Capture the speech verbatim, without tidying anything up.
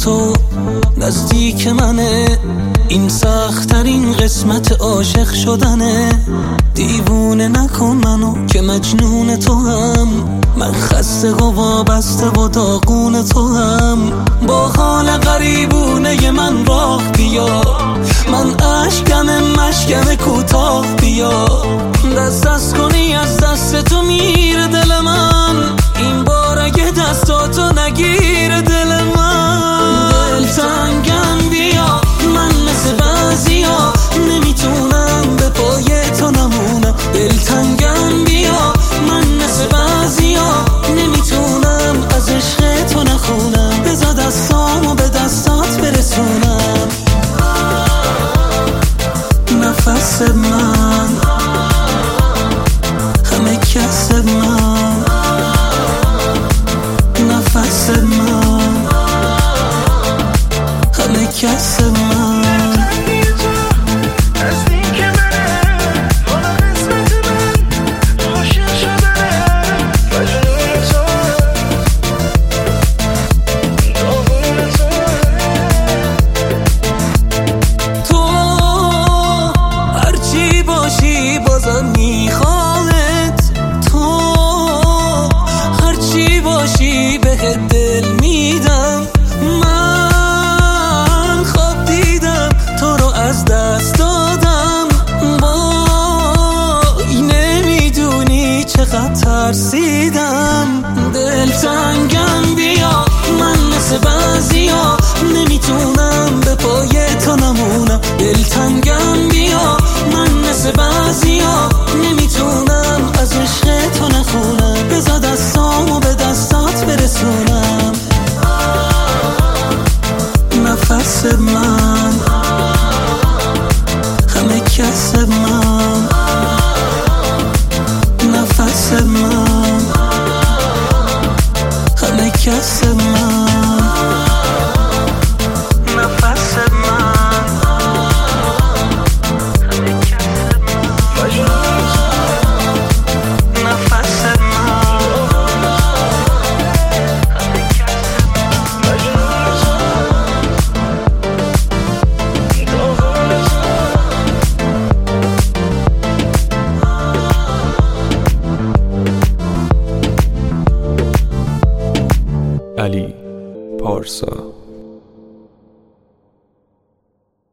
تو نزدیک منه، این سخت‌ترین قسمت عاشق شدنه. دیوونه نکن منو که مجنون تو هم، من خسته و وابسته و داغون تو هم. با حال غریبونه من راه بیا، من اشکم مشکم کوتاه بیا. دست دست کنی از دست تو میره دل من، این بار اگه دستاتو نگیره دل من. دل تنگم بیا، من مثل بعضیا نمیتونم به پای تو نمونم. دل تنگم بیا، من مثل بعضیا نمیتونم از عشق تو نخونم. بذار دستامو به دستات برسونم. نفس من همه کس من، نفس من همه کس من. بازم میخواد تو، هرچی باشی به دل میدم. من خواب دیدم تو رو از دست دادم، وای نمیدونی چقدر ترسیدم. دل تنگم بیا، من مثل بعضیا نمیتونم به پای تو نمونم. دل تنگم بیا، من مثل بعضیا نمیتونم از عشق تو نخونم. بذار دستامو به دستات برسونم. نفس من همه کس من، نفس من همه کس من. علی پارسا.